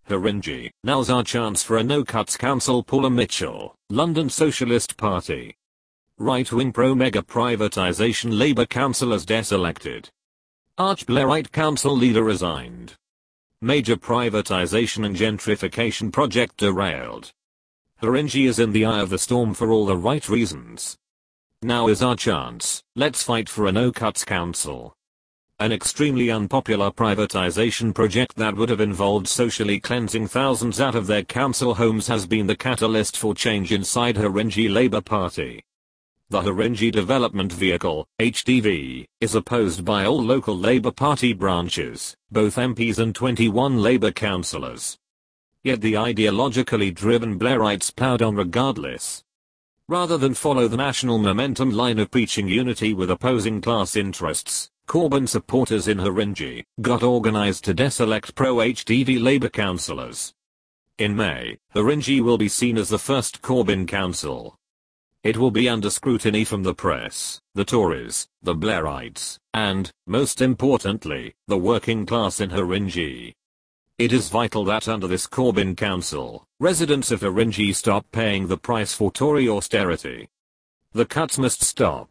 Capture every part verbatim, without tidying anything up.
Haringey, now's our chance for a no-cuts council. Paula Mitchell, London Socialist Party. Right-wing pro-mega privatisation Labour councillors deselected. Arch-Blairite council leader resigned. Major privatisation and gentrification project derailed. Haringey is in the eye of the storm for all the right reasons. Now is our chance, let's fight for a no-cuts council. An extremely unpopular privatisation project that would have involved socially cleansing thousands out of their council homes has been the catalyst for change inside Haringey Labour Party. The Haringey Development Vehicle, H D V, is opposed by all local Labour Party branches, both M Ps and twenty-one Labour councillors. Yet the ideologically driven Blairites ploughed on regardless. Rather than follow the national momentum line of preaching unity with opposing class interests, Corbyn supporters in Haringey got organised to deselect pro-H D V Labour councillors. In May, Haringey will be seen as the first Corbyn council. It will be under scrutiny from the press, the Tories, the Blairites, and, most importantly, the working class in Haringey. It is vital that under this Corbyn council, residents of Haringey stop paying the price for Tory austerity. The cuts must stop.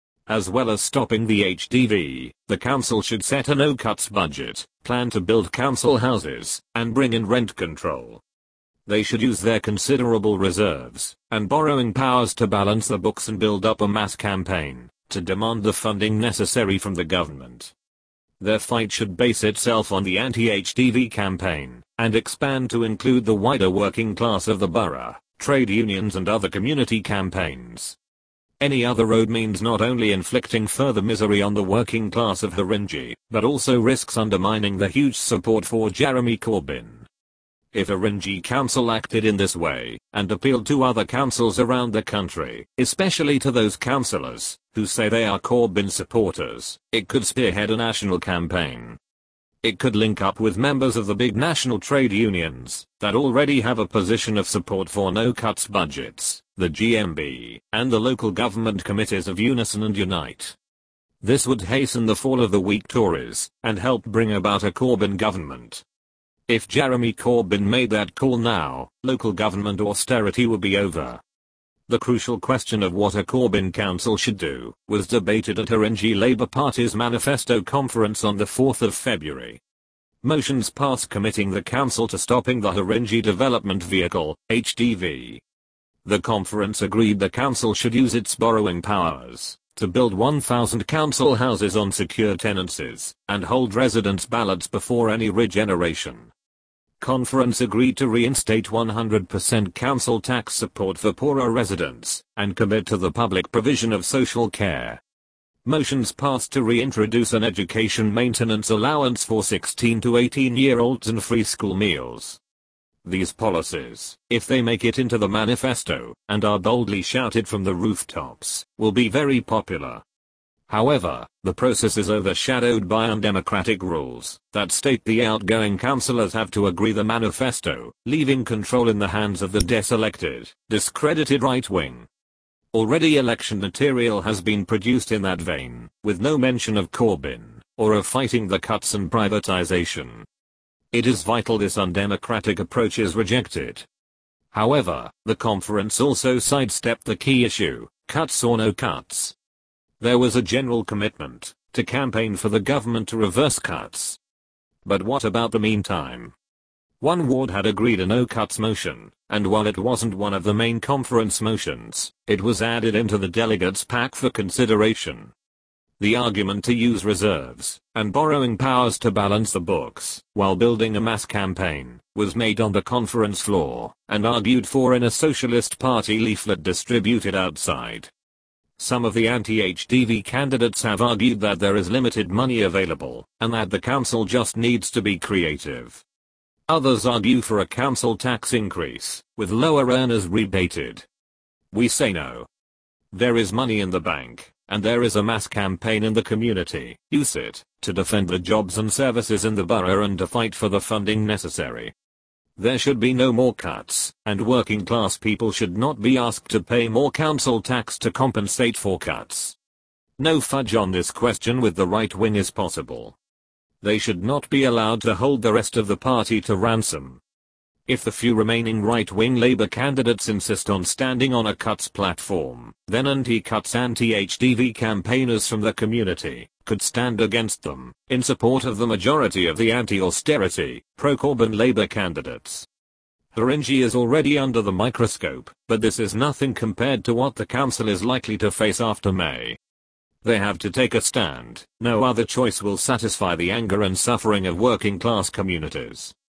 As well as stopping the H D V, the council should set a no-cuts budget, plan to build council houses, and bring in rent control. They should use their considerable reserves and borrowing powers to balance the books and build up a mass campaign to demand the funding necessary from the government. Their fight should base itself on the anti-H D V campaign and expand to include the wider working class of the borough, trade unions and other community campaigns. Any other road means not only inflicting further misery on the working class of Haringey, but also risks undermining the huge support for Jeremy Corbyn. If Haringey Council acted in this way, and appealed to other councils around the country, especially to those councillors who say they are Corbyn supporters, it could spearhead a national campaign. It could link up with members of the big national trade unions that already have a position of support for no-cuts budgets, the G M B, and the local government committees of Unison and Unite. This would hasten the fall of the weak Tories and help bring about a Corbyn government. If Jeremy Corbyn made that call now, local government austerity would be over. The crucial question of what a Corbyn council should do was debated at Haringey Labour Party's manifesto conference on the fourth of February. Motions passed committing the council to stopping the Haringey Development Vehicle, H D V. The conference agreed the council should use its borrowing powers to build one thousand council houses on secure tenancies and hold residents' ballots before any regeneration. Conference agreed to reinstate one hundred percent council tax support for poorer residents and commit to the public provision of social care. Motions passed to reintroduce an education maintenance allowance for sixteen to eighteen year olds and free school meals. These policies, if they make it into the manifesto and are boldly shouted from the rooftops, will be very popular. However, the process is overshadowed by undemocratic rules that state the outgoing councillors have to agree the manifesto, leaving control in the hands of the deselected, discredited right wing. Already election material has been produced in that vein, with no mention of Corbyn, or of fighting the cuts and privatisation. It is vital this undemocratic approach is rejected. However, the conference also sidestepped the key issue, cuts or no cuts. There was a general commitment to campaign for the government to reverse cuts. But what about the meantime? One ward had agreed a no-cuts motion, and while it wasn't one of the main conference motions, it was added into the delegates' pack for consideration. The argument to use reserves and borrowing powers to balance the books while building a mass campaign was made on the conference floor and argued for in a Socialist Party leaflet distributed outside. Some of the anti-H D V candidates have argued that there is limited money available and that the council just needs to be creative. Others argue for a council tax increase, with lower earners rebated. We say no. There is money in the bank, and there is a mass campaign in the community, use it, to defend the jobs and services in the borough and to fight for the funding necessary. There should be no more cuts, and working class people should not be asked to pay more council tax to compensate for cuts. No fudge on this question with the right wing is possible. They should not be allowed to hold the rest of the party to ransom. If the few remaining right-wing Labour candidates insist on standing on a cuts platform, then anti-cuts anti-H D V campaigners from the community could stand against them, in support of the majority of the anti-austerity, pro-Corbyn Labour candidates. Haringey is already under the microscope, but this is nothing compared to what the council is likely to face after May. They have to take a stand. No other choice will satisfy the anger and suffering of working class communities.